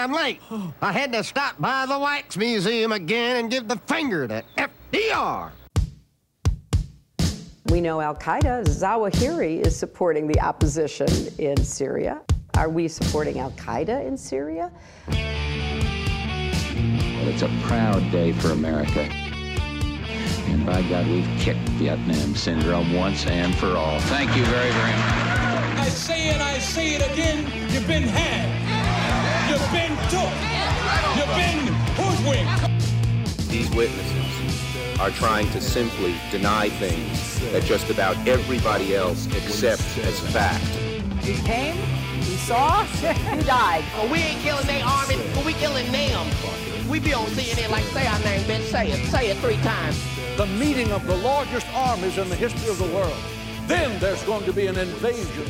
damn late. I had to stop by the Wax Museum again and give the finger to FDR. We know Al-Qaeda, Zawahiri, is supporting the opposition in Syria. Are we supporting Al-Qaeda in Syria? Well, it's a proud day for America. And by God, we've kicked Vietnam syndrome once and for all. Thank you very, very much. I say it again, you've been had. You've been took. You've been hoodwinked. These witnesses are trying to simply deny things that just about everybody else accepts as fact. He came, he saw, he died. Well, we ain't killing their army, but we killing them. We be on CNN like, say our name, bitch, say it 3 times. The meeting of the largest armies in the history of the world. Then there's going to be an invasion.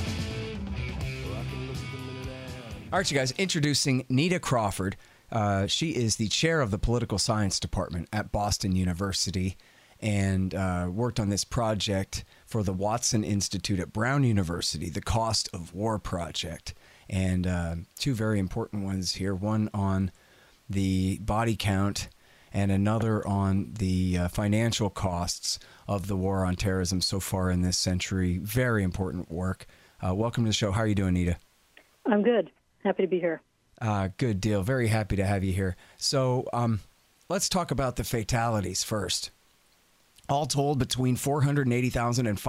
All right, you guys, introducing Nita Crawford. She is the chair of the political science department at Boston University and worked on this project for the Watson Institute at Brown University, the Cost of War Project. And 2 very important ones here, one on the body count and another on the financial costs of the war on terrorism so far in this century. Very important work. Welcome to the show. How are you doing, Nita? I'm good. Happy to be here. Good deal. Very happy to have you here. So let's talk about the fatalities first. All told, between 480,000 and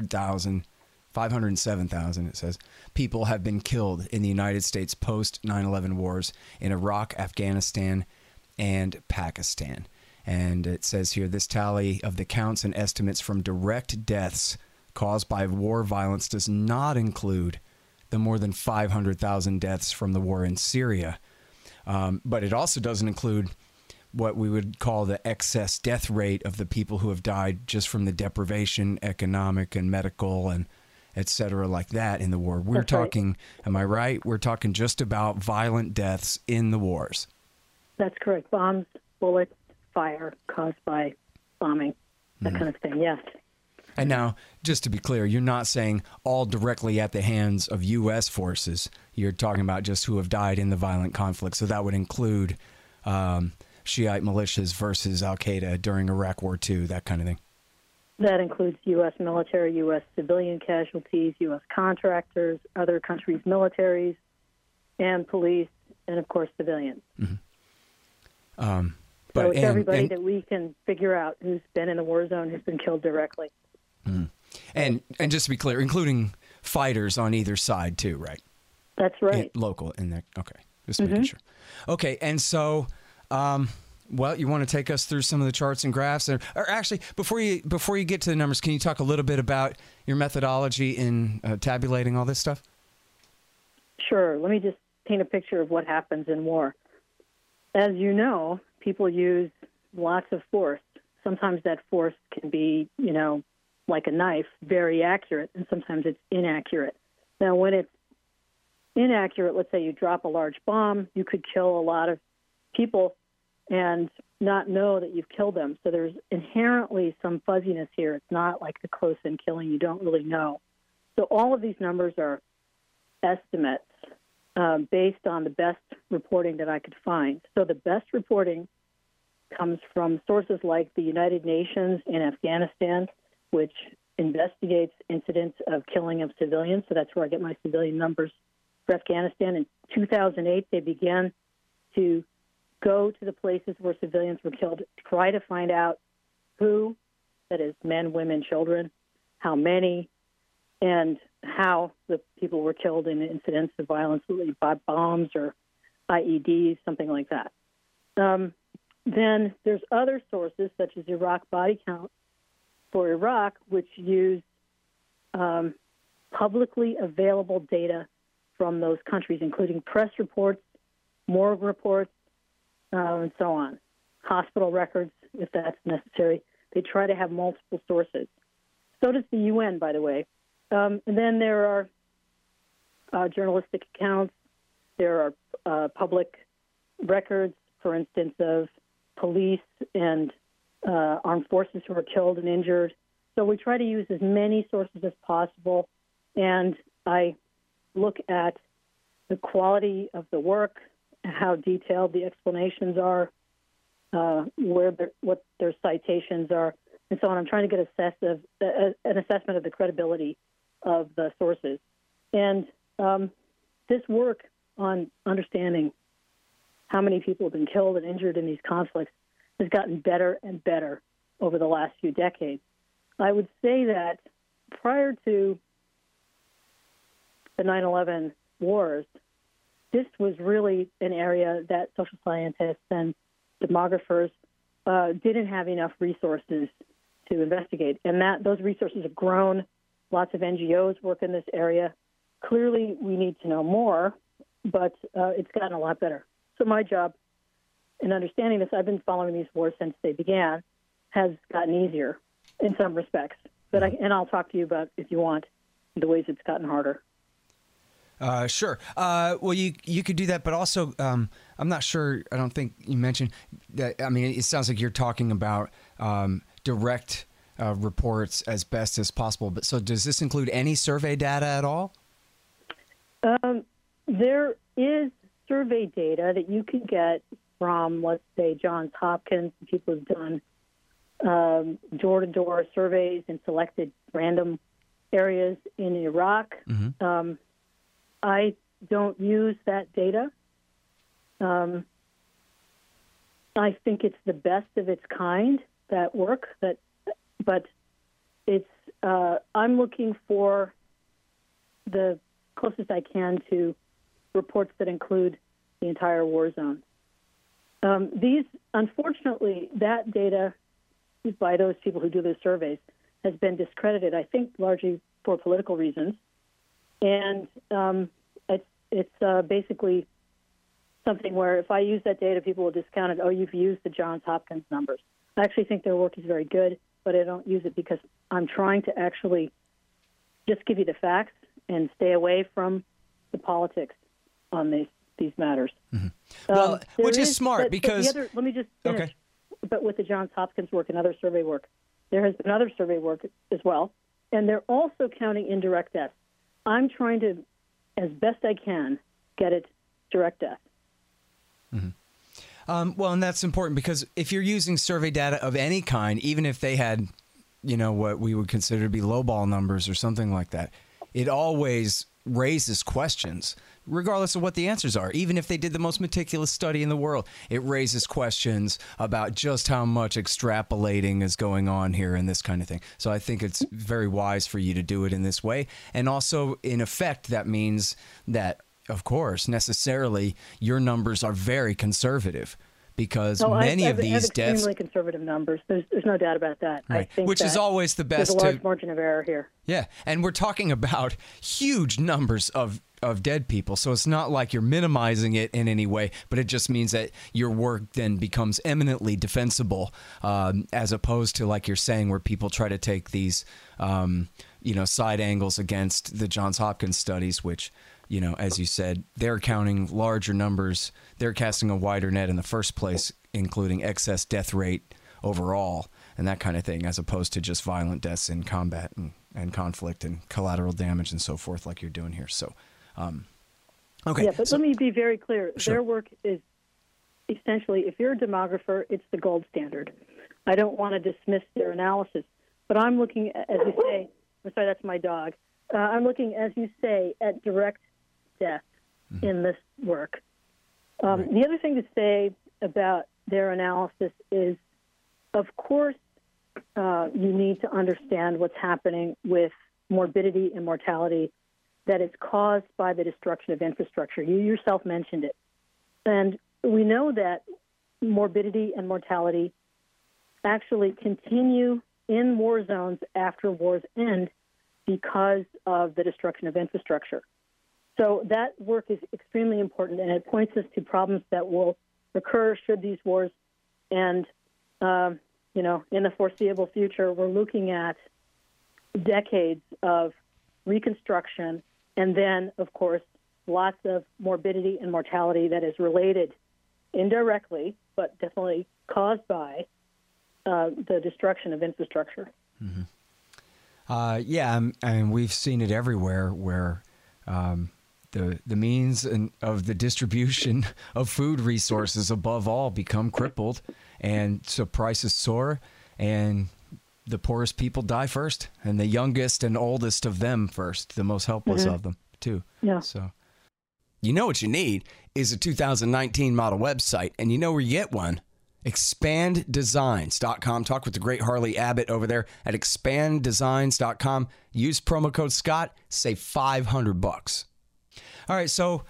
507,000, it says, people have been killed in the United States post-9/11 wars in Iraq, Afghanistan, and Pakistan. And it says here, this tally of the counts and estimates from direct deaths caused by war violence does not include the more than 500,000 deaths from the war in Syria. But it also doesn't include what we would call the excess death rate of the people who have died just from the deprivation, economic and medical and et cetera like that in the war. We're talking, am I right? We're talking just about violent deaths in the wars. That's correct. Bombs, bullets, fire caused by bombing, that kind of thing, yes. And now, just to be clear, you're not saying all directly at the hands of U.S. forces. You're talking about just who have died in the violent conflict. So that would include Shiite militias versus Al-Qaeda during Iraq War II, that kind of thing. That includes U.S. military, U.S. civilian casualties, U.S. contractors, other countries' militaries, and police, and, of course, civilians. Mm-hmm. So it's everybody that we can figure out who's been in the war zone, who's been killed directly. Mm. And just to be clear, including fighters on either side too, right? That's right. Local in there. Okay, just making sure. Okay, and so, well, you want to take us through some of the charts and graphs, or actually, before you get to the numbers, can you talk a little bit about your methodology in tabulating all this stuff? Sure. Let me just paint a picture of what happens in war. As you know, people use lots of force. Sometimes that force can be, like a knife, very accurate, and sometimes it's inaccurate. Now, when it's inaccurate, let's say you drop a large bomb, you could kill a lot of people and not know that you've killed them. So there's inherently some fuzziness here. It's not like the close-in killing. You don't really know. So all of these numbers are estimates based on the best reporting that I could find. So the best reporting comes from sources like the United Nations in Afghanistan, which investigates incidents of killing of civilians. So that's where I get my civilian numbers for Afghanistan. In 2008, they began to go to the places where civilians were killed, try to find out who, that is men, women, children, how many, and how the people were killed in incidents of violence by bombs or IEDs, something like that. Then there's other sources, such as Iraq Body Count for Iraq, which use publicly available data from those countries, including press reports, morgue reports, and so on, hospital records, if that's necessary. They try to have multiple sources. So does the UN, by the way. And then there are journalistic accounts. There are public records, for instance, of police and armed forces who are killed and injured. So we try to use as many sources as possible, and I look at the quality of the work, how detailed the explanations are, what their citations are, and so on. I'm trying to get an assessment of the credibility of the sources. And this work on understanding how many people have been killed and injured in these conflicts has gotten better and better over the last few decades. I would say that prior to the 9/11 wars, this was really an area that social scientists and demographers didn't have enough resources to investigate, and that those resources have grown. Lots of NGOs work in this area. Clearly, we need to know more, but it's gotten a lot better. So my job in understanding this, I've been following these wars since they began, has gotten easier in some respects. But I'll talk to you about, if you want, the ways it's gotten harder. Sure. Well, you could do that, but also I'm not sure. I don't think you mentioned that. I mean, it sounds like you're talking about direct reports as best as possible. But so, does this include any survey data at all? There is survey data that you can get from, let's say, Johns Hopkins. People have done door-to-door surveys in selected random areas in Iraq. Mm-hmm. I don't use that data. I think it's the best of its kind, that work. But it's I'm looking for the closest I can to reports that include the entire war zone. Unfortunately, that data by those people who do those surveys has been discredited, I think, largely for political reasons. And it's basically something where if I use that data, people will discount it. Oh, you've used the Johns Hopkins numbers. I actually think their work is very good, but I don't use it because I'm trying to actually just give you the facts and stay away from the politics on these matters. Mm-hmm. Well, which is smart because... let me just finish. Okay. But with the Johns Hopkins work and other survey work, there has been other survey work as well, and they're also counting indirect deaths. I'm trying to, as best I can, get it direct death. Mm-hmm. Well, and that's important because if you're using survey data of any kind, even if they had, what we would consider to be lowball numbers or something like that, it always raises questions, regardless of what the answers are. Even if they did the most meticulous study in the world, it raises questions about just how much extrapolating is going on here and this kind of thing. So I think it's very wise for you to do it in this way. And also, in effect, that means that, of course, necessarily, your numbers are very conservative. Because many of these deaths... extremely conservative numbers. There's no doubt about that. Right. I think which is always the best. There's a large margin of error here. Yeah, and we're talking about huge numbers of dead people, so it's not like you're minimizing it in any way, but it just means that your work then becomes eminently defensible, as opposed to, like you're saying, where people try to take these, side angles against the Johns Hopkins studies, which... as you said, they're counting larger numbers. They're casting a wider net in the first place, including excess death rate overall and that kind of thing, as opposed to just violent deaths in combat and conflict and collateral damage and so forth like you're doing here. So, okay. Yeah, but let me be very clear. Sure. Their work is essentially, if you're a demographer, it's the gold standard. I don't want to dismiss their analysis, but I'm looking, as you say, I'm sorry, that's my dog. I'm looking, as you say, at direct death in this work. Right. The other thing to say about their analysis is, of course, you need to understand what's happening with morbidity and mortality that is caused by the destruction of infrastructure. You yourself mentioned it. And we know that morbidity and mortality actually continue in war zones after wars end because of the destruction of infrastructure. So that work is extremely important, and it points us to problems that will occur should these wars end. In the foreseeable future, we're looking at decades of reconstruction, and then, of course, lots of morbidity and mortality that is related indirectly, but definitely caused by the destruction of infrastructure. Mm-hmm. And we've seen it everywhere where the means of the distribution of food resources above all become crippled, and so prices soar, and the poorest people die first, and the youngest and oldest of them first, the most helpless of them too. Yeah. So, you know what you need is a 2019 model website, and you know where you get one. ExpandDesigns.com. Talk with the great Harley Abbott over there at ExpandDesigns.com. Use promo code Scott. Save $500. All right, so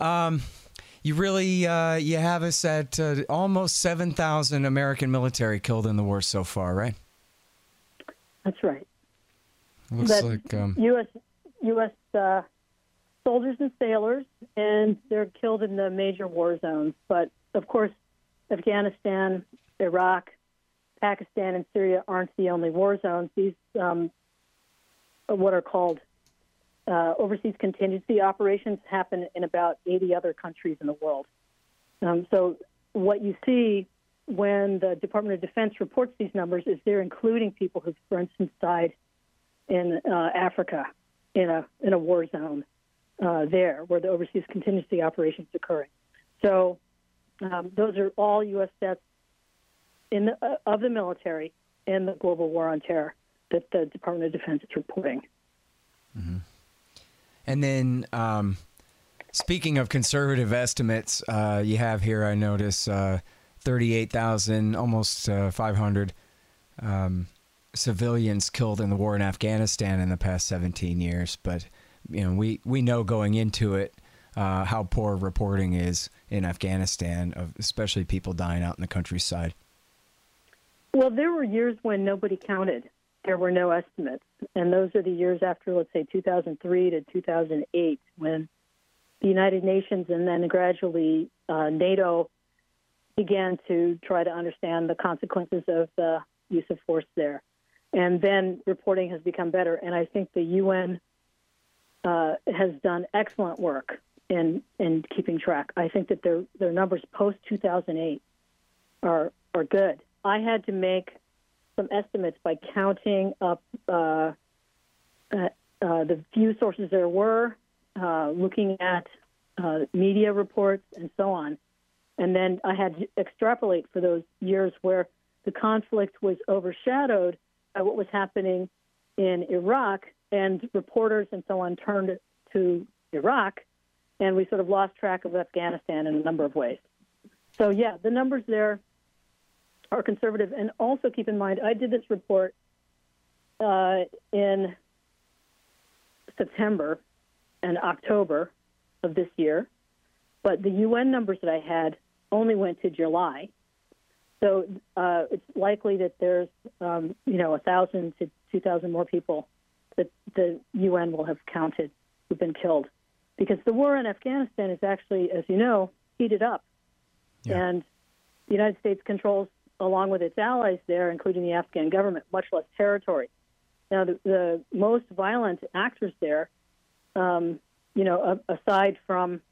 you really you have us at almost 7,000 American military killed in the war so far, right? That's right. Looks like U.S. Soldiers and sailors, and they're killed in the major war zones. But of course, Afghanistan, Iraq, Pakistan, and Syria aren't the only war zones. These are what are called overseas contingency operations happen in about 80 other countries in the world. So what you see when the Department of Defense reports these numbers is they're including people who, for instance, died in Africa in a war zone there where the overseas contingency operations are occurring. So those are all U.S. deaths of the military in the global war on terror that the Department of Defense is reporting. Mm-hmm. And then speaking of conservative estimates, you have here, I notice, 38,000, almost 500 civilians killed in the war in Afghanistan in the past 17 years. But, you know, we know going into it how poor reporting is in Afghanistan, especially people dying out in the countryside. Well, there were years when nobody counted. There were no estimates. And those are the years after, let's say, 2003 to 2008, when the United Nations and then gradually NATO began to try to understand the consequences of the use of force there. And then reporting has become better. And I think the UN has done excellent work in keeping track. I think that their numbers post-2008 are good. I had to make some estimates by counting up the few sources there were, looking at media reports and so on. And then I had to extrapolate for those years where the conflict was overshadowed by what was happening in Iraq, and reporters and so on turned to Iraq, and we sort of lost track of Afghanistan in a number of ways. So, yeah, the numbers there are conservative. And also keep in mind, I did this report in September and October of this year, but the UN numbers that I had only went to July. So it's likely that there's, 1,000 to 2,000 more people that the UN will have counted who've been killed. Because the war in Afghanistan is actually, as you know, heated up. Yeah. And the United States controls, along with its allies there, including the Afghan government, much less territory. Now, the most violent actors there, aside from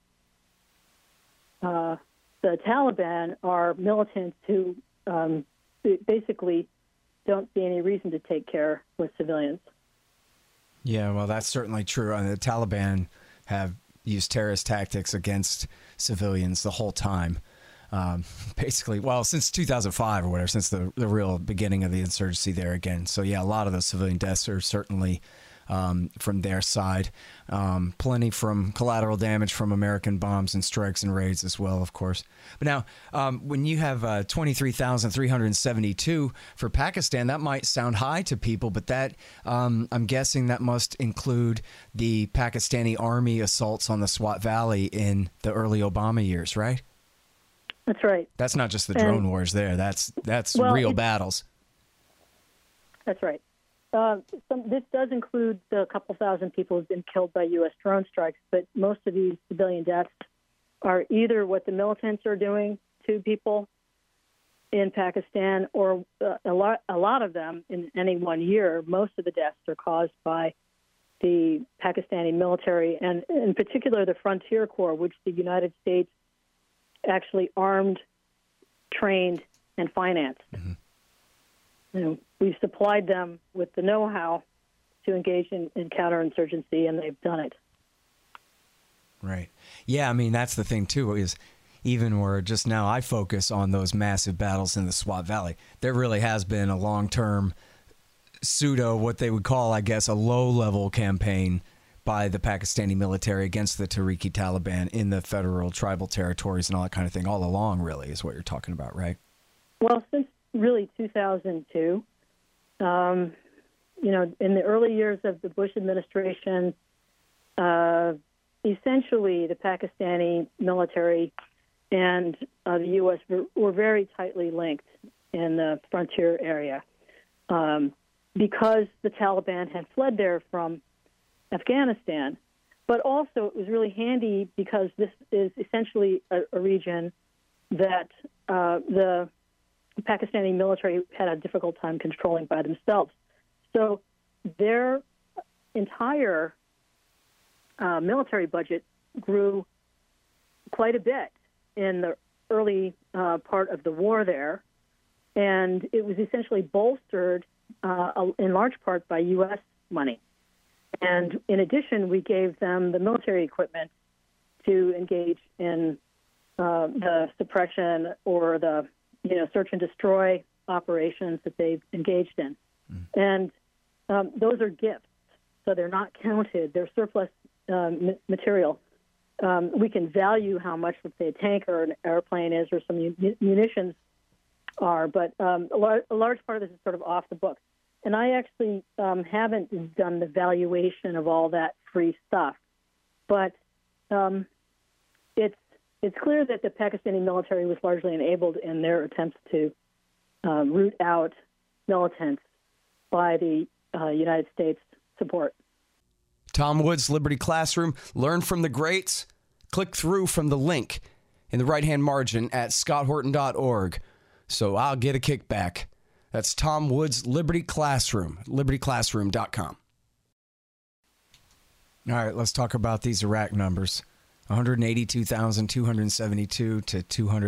the Taliban, are militants who basically don't see any reason to take care with civilians. Yeah, well, that's certainly true. The Taliban have used terrorist tactics against civilians the whole time. Basically, well, since 2005 or whatever, since the real beginning of the insurgency there again. So, yeah, a lot of those civilian deaths are certainly from their side. Plenty from collateral damage from American bombs and strikes and raids as well, of course. But now, when you have 23,372 for Pakistan, that might sound high to people, but that I'm guessing that must include the Pakistani army assaults on the Swat Valley in the early Obama years, right? That's right. That's not just the drone wars there. That's real battles. That's right. This does include the couple thousand people who've been killed by U.S. drone strikes, but most of these civilian deaths are either what the militants are doing to people in Pakistan, or a lot of them in any one year. Most of the deaths are caused by the Pakistani military, and in particular the Frontier Corps, which the United States actually armed, trained, and financed. Mm-hmm. We've supplied them with the know-how to engage in counterinsurgency, and they've done it. Right. Yeah, I mean, that's the thing, too, is even where just now I focus on those massive battles in the Swat Valley, there really has been a long-term pseudo, what they would call, I guess, a low-level campaign by the Pakistani military against the Tehrik-i Taliban in the federal tribal territories and all that kind of thing all along, really, is what you're talking about, right? Well, since really 2002, in the early years of the Bush administration, essentially the Pakistani military and the U.S. were very tightly linked in the frontier area because the Taliban had fled there from Afghanistan. But also it was really handy because this is essentially a region that the Pakistani military had a difficult time controlling by themselves. So their entire military budget grew quite a bit in the early part of the war there, and it was essentially bolstered in large part by U.S. money. And in addition, we gave them the military equipment to engage in the suppression or the search and destroy operations that they've engaged in. And those are gifts, so they're not counted. They're surplus material. We can value how much, let's say, a tank or an airplane is or some munitions are, but a large part of this is sort of off the books. And I actually haven't done the valuation of all that free stuff. But it's clear that the Pakistani military was largely enabled in their attempts to root out militants by the United States support. Tom Woods, Liberty Classroom. Learn from the greats. Click through from the link in the right-hand margin at scotthorton.org. So I'll get a kickback. That's Tom Woods, Liberty Classroom, libertyclassroom.com. All right, let's talk about these Iraq numbers. 182,272 to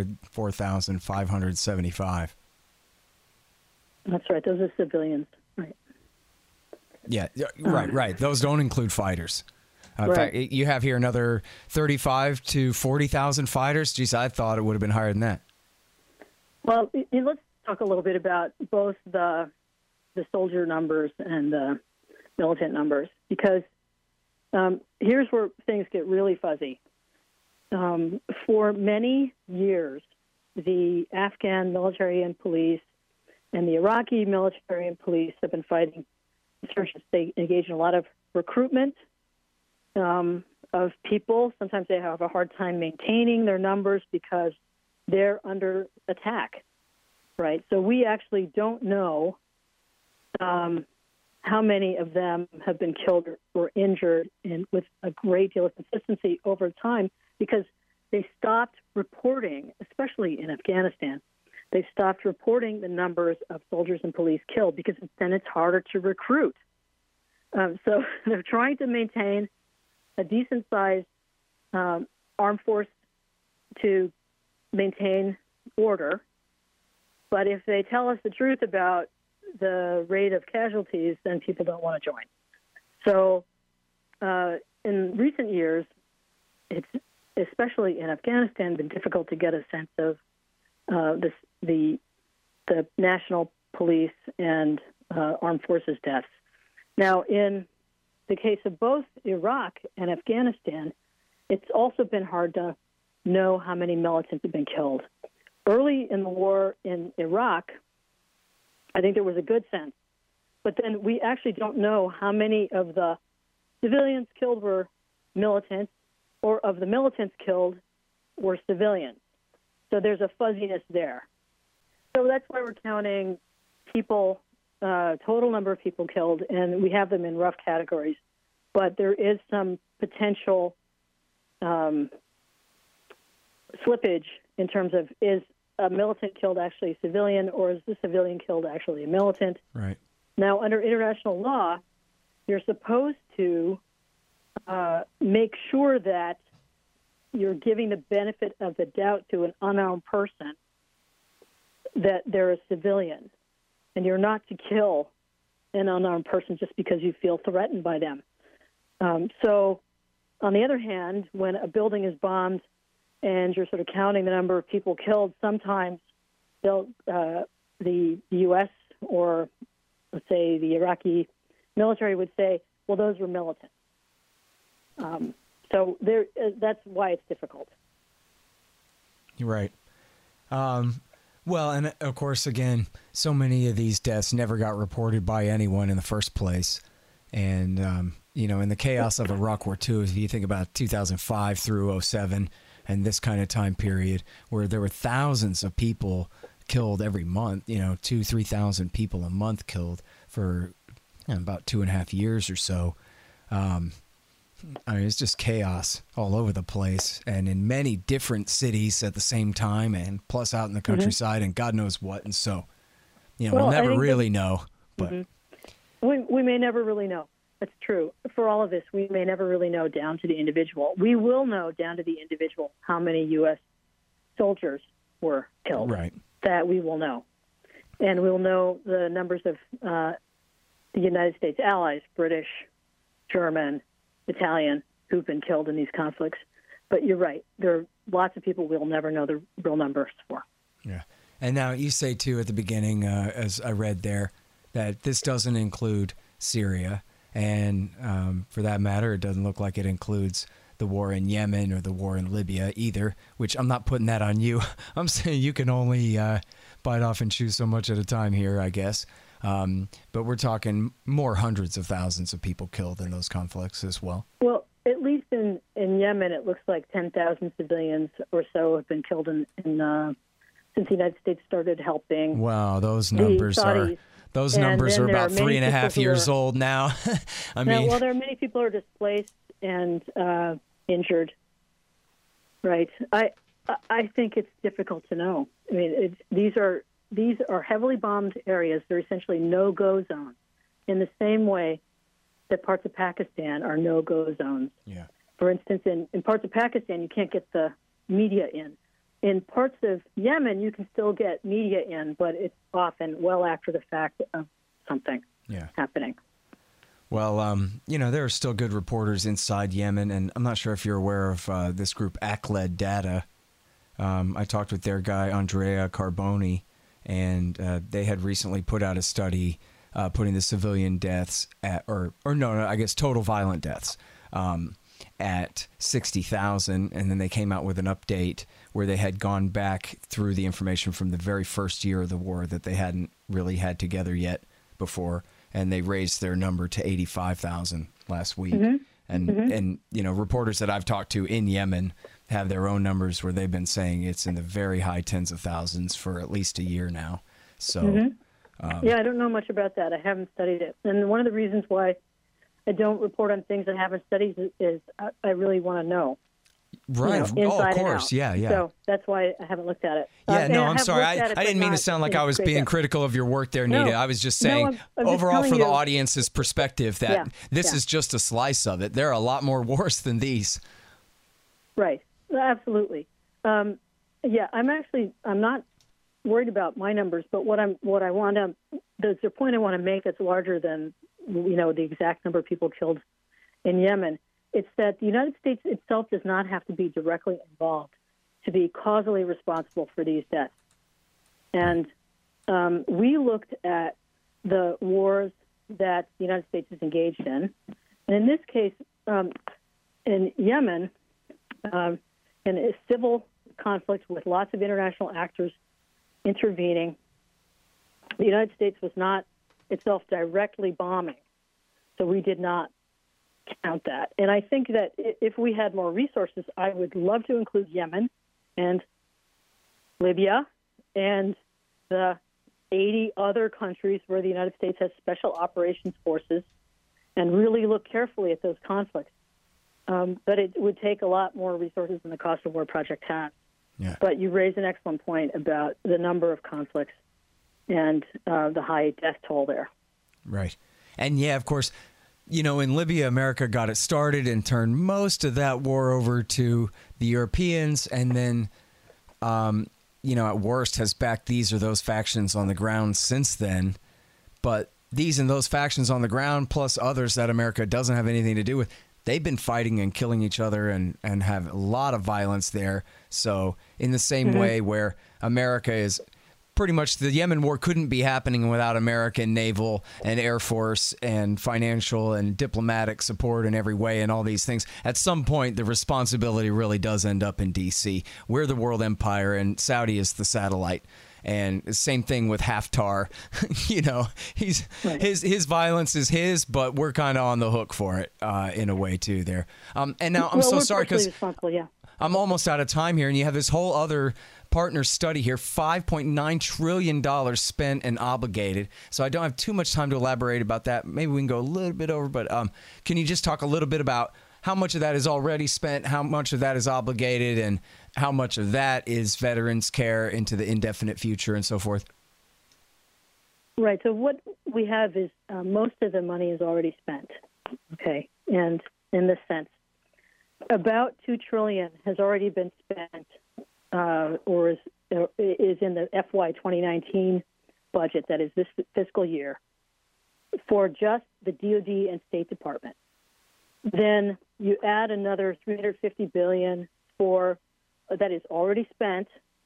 204,575. That's right. Those are civilians. Right. Yeah, right. Those don't include fighters. In Right. fact, you have here another 35 to 40,000 fighters. Geez, I thought it would have been higher than that. Well, let's talk a little bit about both the soldier numbers and the militant numbers, because here's where things get really fuzzy. For many years, the Afghan military and police and the Iraqi military and police have been fighting insurgents. They engage in a lot of recruitment of people. Sometimes they have a hard time maintaining their numbers because they're under attack, right? So we actually don't know how many of them have been killed or injured with a great deal of consistency over time, because they stopped reporting, especially in Afghanistan. They stopped reporting the numbers of soldiers and police killed because then it's harder to recruit. So they're trying to maintain a decent-sized armed force to maintain order. But if they tell us the truth about the rate of casualties, then people don't want to join. So in recent years, it's, especially in Afghanistan, been difficult to get a sense of the national police and armed forces deaths. Now, in the case of both Iraq and Afghanistan, it's also been hard to know how many militants have been killed. Early in the war in Iraq, I think there was a good sense. But then we actually don't know how many of the civilians killed were militants or of the militants killed were civilians. So there's a fuzziness there. So that's why we're counting people, total number of people killed, and we have them in rough categories. But there is some potential slippage in terms of, is a militant killed actually a civilian, or is the civilian killed actually a militant? Right. Now, under international law, you're supposed to make sure that you're giving the benefit of the doubt to an unarmed person that they're a civilian, and you're not to kill an unarmed person just because you feel threatened by them. So on the other hand, when a building is bombed and you're sort of counting the number of people killed, sometimes the U.S. or, let's say, the Iraqi military would say, well, those were militant. So that's why it's difficult. You're right. Well, and of course, again, so many of these deaths never got reported by anyone in the first place. And, in the chaos of Iraq War II, if you think about 2005 through 2007 and this kind of time period where there were thousands of people killed every month, 2,000-3,000 people a month killed for about 2.5 years or so. It's just chaos all over the place and in many different cities at the same time and plus out in the countryside and God knows what. And so, we'll never really know. But we may never really know. That's true. For all of this, we may never really know down to the individual. We will know down to the individual how many U.S. soldiers were killed. Right. That we will know. And we'll know the numbers of the United States allies, British, German, Italian, who've been killed in these conflicts. But you're right. There are lots of people we'll never know the real numbers for. Yeah. And now you say, too, at the beginning, as I read there, that this doesn't include Syria. And for that matter, it doesn't look like it includes the war in Yemen or the war in Libya either, which I'm not putting that on you. I'm saying you can only bite off and chew so much at a time here, I guess. But we're talking more hundreds of thousands of people killed in those conflicts as well. Well, at least in Yemen, it looks like 10,000 civilians or so have been killed since the United States started helping. Wow, those numbers are about 3.5 years old now. Well, there are many people who are displaced and injured. Right. I think it's difficult to know. I mean, these are heavily bombed areas. They're essentially no-go zones in the same way that parts of Pakistan are no-go zones. Yeah. For instance, in parts of Pakistan, you can't get the media in. In parts of Yemen, you can still get media in, but it's often well after the fact of something happening. Well, there are still good reporters inside Yemen, and I'm not sure if you're aware of this group, ACLED Data. I talked with their guy, Andrea Carboni, and they had recently put out a study putting the civilian deaths at, total violent deaths at 60,000, and then they came out with an update where they had gone back through the information from the very first year of the war that they hadn't really had together yet before, and they raised their number to 85,000 last week. And reporters that I've talked to in Yemen have their own numbers where they've been saying it's in the very high tens of thousands for at least a year now. So, I don't know much about that. I haven't studied it. And one of the reasons why I don't report on things I haven't studied is I really want to know. Right. Inside of course. and out. Yeah. So that's why I haven't looked at it. I'm sorry. I didn't mean to sound like I was being critical of your work there, Nita. I was just saying I'm overall just for the audience's perspective that this is is just a slice of it. There are a lot more wars than these. Right. Absolutely. I'm not worried about my numbers, but there's a point I want to make that's larger than, the exact number of people killed in Yemen. It's that the United States itself does not have to be directly involved to be causally responsible for these deaths. And we looked at the wars that the United States is engaged in. And in this case, in Yemen, in a civil conflict with lots of international actors intervening, the United States was not itself directly bombing. So we did not count that. And I think that if we had more resources, I would love to include Yemen and Libya and the 80 other countries where the United States has special operations forces and really look carefully at those conflicts. But it would take a lot more resources than the Cost of War Project has. Yeah. But you raise an excellent point about the number of conflicts and the high death toll there. Right. And, of course, in Libya, America got it started and turned most of that war over to the Europeans. And then, at worst, has backed these or those factions on the ground since then. But these and those factions on the ground, plus others that America doesn't have anything to do with, they've been fighting and killing each other and have a lot of violence there. So in the same way where America is pretty much, the Yemen war couldn't be happening without American naval and air force and financial and diplomatic support in every way and all these things. At some point, the responsibility really does end up in D.C. We're the world empire and Saudi is the satellite. And the same thing with Haftar. You know, his violence is his, but we're kind of on the hook for it in a way too there. And now I'm so sorry because I'm almost out of time here, and you have this whole other partner study here, $5.9 trillion spent and obligated. So I don't have too much time to elaborate about that. Maybe we can go a little bit over, but can you just talk a little bit about how much of that is already spent, how much of that is obligated, and how much of that is veterans care into the indefinite future and so forth? Right. So what we have is most of the money is already spent. Okay. And in this sense, about $2 trillion has already been spent or is in the FY 2019 budget, that is this fiscal year, for just the DoD and State Department. Then you add another $350 billion for that is already spent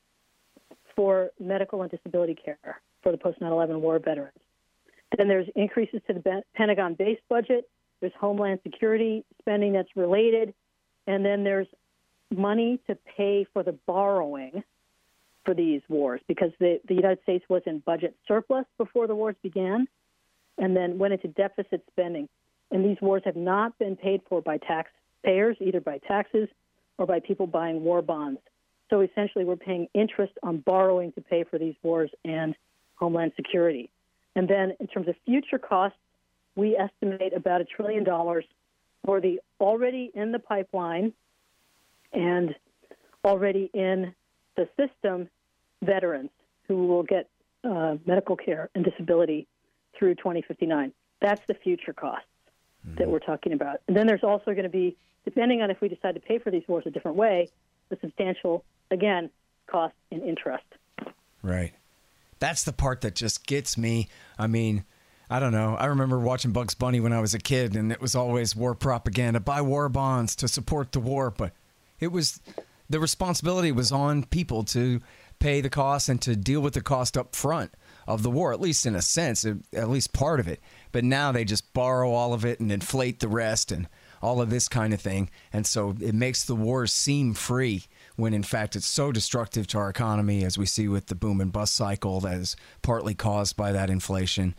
for medical and disability care for the post 9/11 war veterans. And then there's increases to the Pentagon base budget. There's Homeland Security spending that's related, and then there's money to pay for the borrowing for these wars, because the United States was in budget surplus before the wars began and then went into deficit spending. And these wars have not been paid for by taxpayers, either by taxes or by people buying war bonds. So essentially we're paying interest on borrowing to pay for these wars and Homeland Security. And then in terms of future costs, we estimate about $1 trillion for the already in the pipeline and already in the system veterans who will get medical care and disability through 2059. That's the future costs that we're talking about. And then there's also going to be, depending on if we decide to pay for these wars a different way, the substantial, again, cost and interest. Right. That's the part that just gets me. I mean, I don't know. I remember watching Bugs Bunny when I was a kid, and it was always war propaganda. Buy war bonds to support the war. But it was, the responsibility was on people to pay the cost and to deal with the cost up front of the war, at least in a sense, at least part of it. But now they just borrow all of it and inflate the rest and all of this kind of thing. And so it makes the wars seem free when in fact it's so destructive to our economy, as we see with the boom and bust cycle that is partly caused by that inflation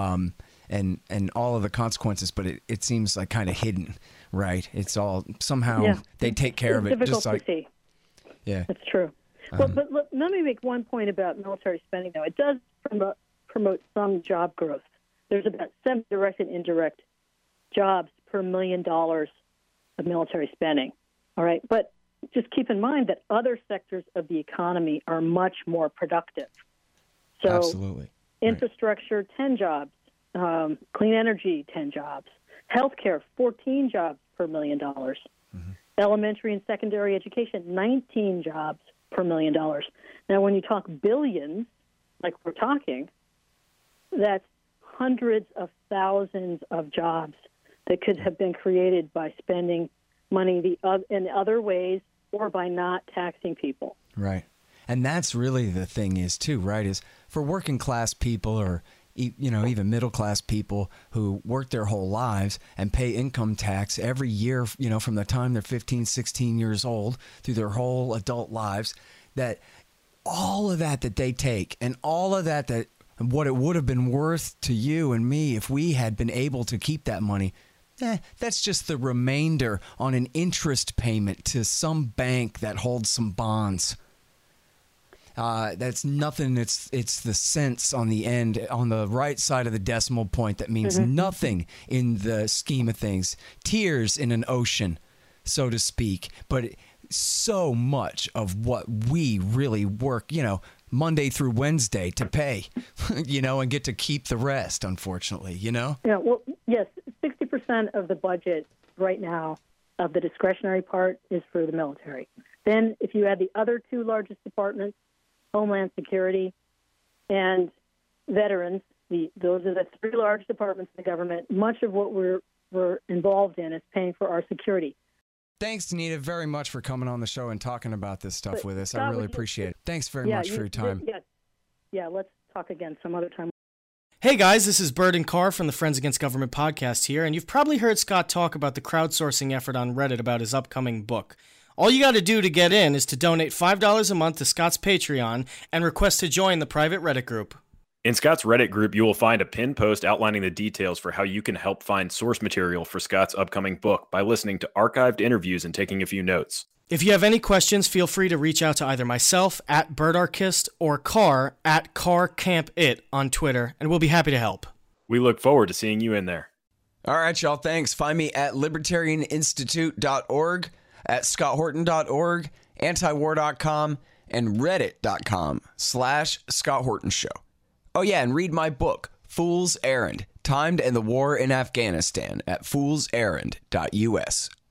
and all of the consequences. But it seems like kind of hidden, right? It's all somehow they take care of it. Difficult to see. Yeah, that's true. Well, but let me make one point about military spending, though. It does promote some job growth. There's about 7 direct and indirect jobs per $1 million of military spending. All right, but just keep in mind that other sectors of the economy are much more productive. So, absolutely. Infrastructure, 10 jobs. Clean energy, 10 jobs. Healthcare, 14 jobs per $1 million. Elementary and secondary education, 19 jobs per $1 million. Now, when you talk billions, like we're talking, that's hundreds of thousands of jobs that could have been created by spending money in other ways or by not taxing people. Right. And that's really the thing is, too, right, is for working class people or, you know, even middle class people who work their whole lives and pay income tax every year, you know, from the time they're 15, 16 years old through their whole adult lives, that all of that they take and all of that what it would have been worth to you and me if we had been able to keep that money, that's just the remainder on an interest payment to some bank that holds some bonds. That's nothing. It's the cents on the end, on the right side of the decimal point, that means nothing in the scheme of things. Tears in an ocean, so to speak. But so much of what we really work, you know, Monday through Wednesday to pay, you know, and get to keep the rest, unfortunately, you know? Yeah, well, yes, 60% of the budget right now of the discretionary part is for the military. Then if you add the other 2 largest departments, Homeland Security and veterans, those are the 3 large departments of the government. Much of what we're we're involved in is paying for our security. Thanks, Nita, very much for coming on the show and talking about this stuff with us. I really appreciate it. Thanks very much for your time. Yeah, let's talk again some other time. Hey guys, this is Bird and Carr from the Friends Against Government podcast here, and you've probably heard Scott talk about the crowdsourcing effort on Reddit about his upcoming book. All you got to do to get in is to donate $5 a month to Scott's Patreon and request to join the private Reddit group. In Scott's Reddit group, you will find a pinned post outlining the details for how you can help find source material for Scott's upcoming book by listening to archived interviews and taking a few notes. If you have any questions, feel free to reach out to either myself at BirdArchist or Carr at CarCampIt on Twitter, and we'll be happy to help. We look forward to seeing you in there. All right, y'all. Thanks. Find me at libertarianinstitute.org, at scotthorton.org, antiwar.com, and reddit.com/Scott Horton Show. Oh, yeah, and read my book, Fool's Errand, Time to End the War in Afghanistan, at foolserrand.us.